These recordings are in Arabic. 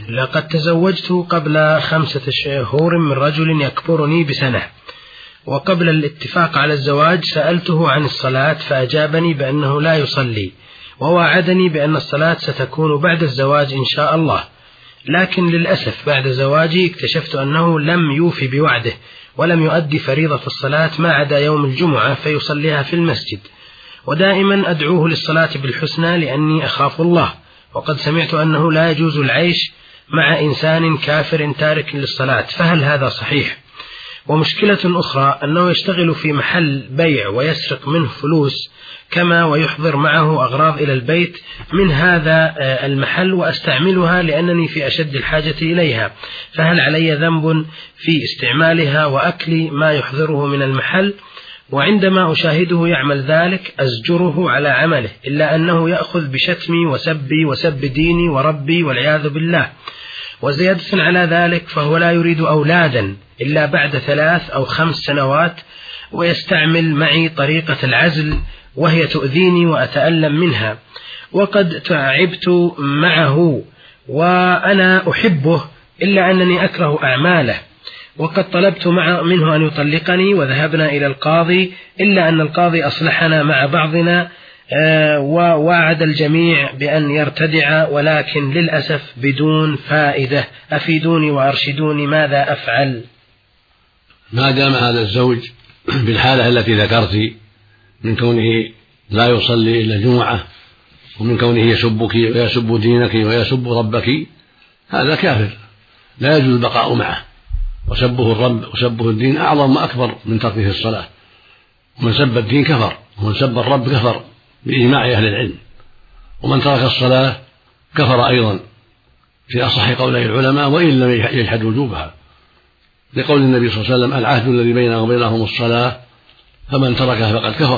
لقد تزوجت قبل 5 شهور من رجل يكبرني بسنة، وقبل الاتفاق على الزواج سألته عن الصلاة فأجابني بأنه لا يصلي، ووعدني بأن الصلاة ستكون بعد الزواج إن شاء الله، لكن للأسف بعد زواجي اكتشفت أنه لم يوفي بوعده ولم يؤدي فريضة الصلاة ما عدا يوم الجمعة فيصليها في المسجد، ودائما أدعوه للصلاة بالحسنى لأني أخاف الله، وقد سمعت أنه لا يجوز العيش مع إنسان كافر تارك للصلاة، فهل هذا صحيح؟ ومشكلة أخرى أنه يشتغل في محل بيع ويسرق منه فلوس كما ويحضر معه أغراض إلى البيت من هذا المحل وأستعملها لأنني في أشد الحاجة إليها، فهل علي ذنب في استعمالها وأكل ما يحضره من المحل؟ وعندما أشاهده يعمل ذلك أزجره على عمله، إلا أنه يأخذ بشتمي وسبي وسب ديني وربي والعياذ بالله. وزيادة على ذلك فهو لا يريد أولادا إلا بعد 3 أو 5 سنوات، ويستعمل معي طريقة العزل وهي تؤذيني وأتألم منها، وقد تعبت معه وأنا أحبه إلا أنني أكره أعماله، وقد طلبت منه أن يطلقني وذهبنا إلى القاضي، إلا أن القاضي أصلحنا مع بعضنا ووعد الجميع بأن يرتدع، ولكن للأسف بدون فائدة. أفيدوني وأرشدوني ماذا أفعل؟ ما دام هذا الزوج بالحالة التي ذكرت من كونه لا يصلي إلا الجمعة، ومن كونه يسبك ويسب دينك ويسب ربك، هذا كافر لا يجوز البقاء معه، وسبه الرب وسبه الدين أعظم وأكبر من تركه الصلاة، ومن سب الدين كفر، ومن سب الرب كفر بإجماع أهل العلم، ومن ترك الصلاة كفر أيضا في أصح قولي العلماء وإن لم يجحد وجوبها، لقول النبي صلى الله عليه وسلم: العهد الذي بيننا وبينهم الصلاة فمن تركها فقد كفر.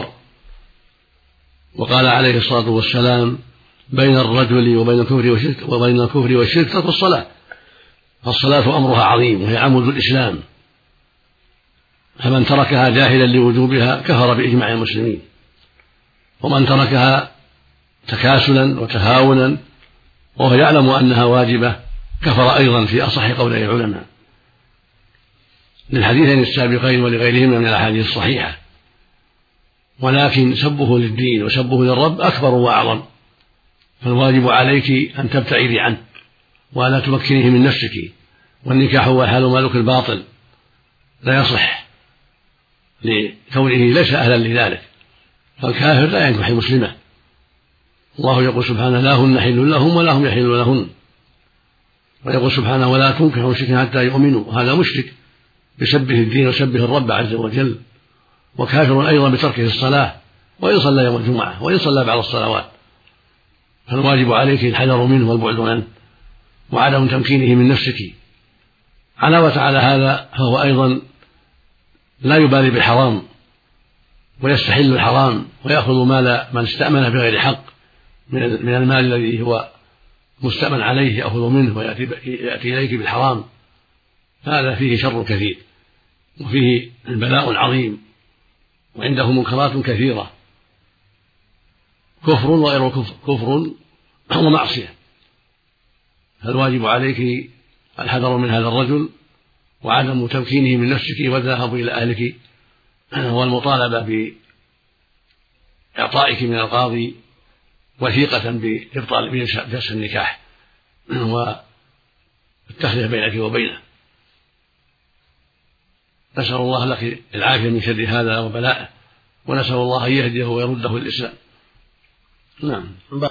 وقال عليه الصلاة والسلام: بين الرجل وبين الكفر والشرك ترك الصلاة، فالصلاة أمرها عظيم وهي عمود الإسلام، فمن تركها جاهلا لوجوبها كفر بإجماع المسلمين، ومن تركها تكاسلا وتهاونا وهو يعلم أنها واجبة كفر أيضا في أصح قولي العلماء، للحديثين السابقين ولغيرهما من الأحاديث الصحيحة. ولكن سبه للدين وسبه للرب أكبر وأعظم، فالواجب عليك أن تبتعدي عنه ولا تمكنيه من نفسك، والنكاح هو حال مالك الباطل لا يصح لكونه ليس أهلا لذلك، فالكافر لا ينكح المسلمة. الله يقول سبحانه: لا هن حل لهم ولا هم يحلون لهن، ويقول سبحانه: ولا تنكحوا المشركين حتى يؤمنوا، وهذا مشرك بسبه الدين وسبه الرب عز وجل، وكافر أيضا بتركه الصلاة وإن صلى يوم الجمعة وإن صلى بعض الصلوات، فالواجب عليك الحذر منه والبعد عنه وعدم تمكينه من نفسك. علاوة على هذا فهو أيضا لا يبالي بالحرام ويستحل الحرام ويأخذ مال من استأمن بغير حق من المال الذي هو مستأمن عليه، يأخذ منه ويأتي إليك بالحرام، هذا فيه شر كثير وفيه البلاء العظيم، وعنده منكرات كثيرة، كفر وغير كفر ومعصية. فالواجب عليك الحذر من هذا الرجل وعدم تمكينه من نفسك والذهاب إلى أهلك والمطالبة بإعطائك من القاضي وثيقة بإبطال جلسة النكاح والتخلية بينك وبينه. نسأل الله لك العافية من شر هذا وبلائه، ونسأل الله أن يهديه ويرده الإسلام. نعم.